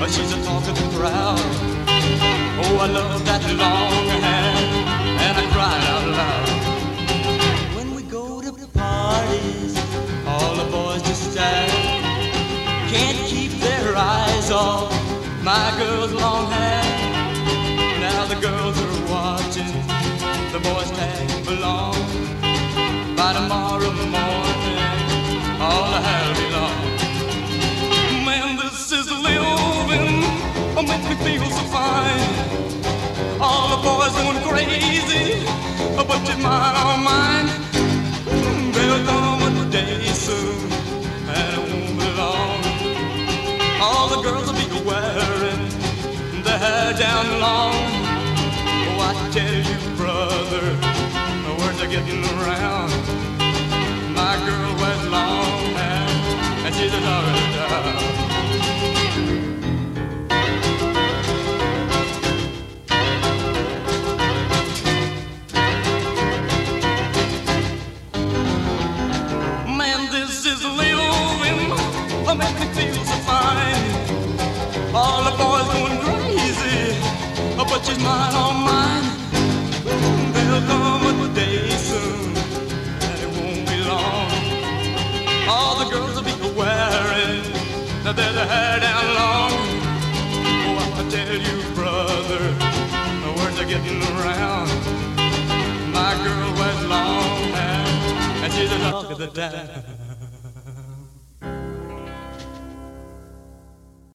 she's a talk of the crowd. Oh, I love that long hair, and I cried out loud. When we go to parties, all the boys just stare, can't keep their eyes off my girl's long hair. Now the girls are watching, the boys tag along. By tomorrow morning, all the hair will be long. Man, this is living, make me feel so fine. All the boys going crazy, but you're mine, all mine. There'll come a day soon, and it won't be long. All the girls will be wearing their hair down long. Oh, I tell you, brother, the words are getting around. My girl wears long hair, and she's a dog of the town. Make me feel so fine. All the boys going crazy, but she's mine, all mine. There'll come a day soon, and it won't be long. All the girls will be wearing their hair down long. Oh, I tell you, brother, the words are getting around. My girl wears long hair, and she's the talk of the town.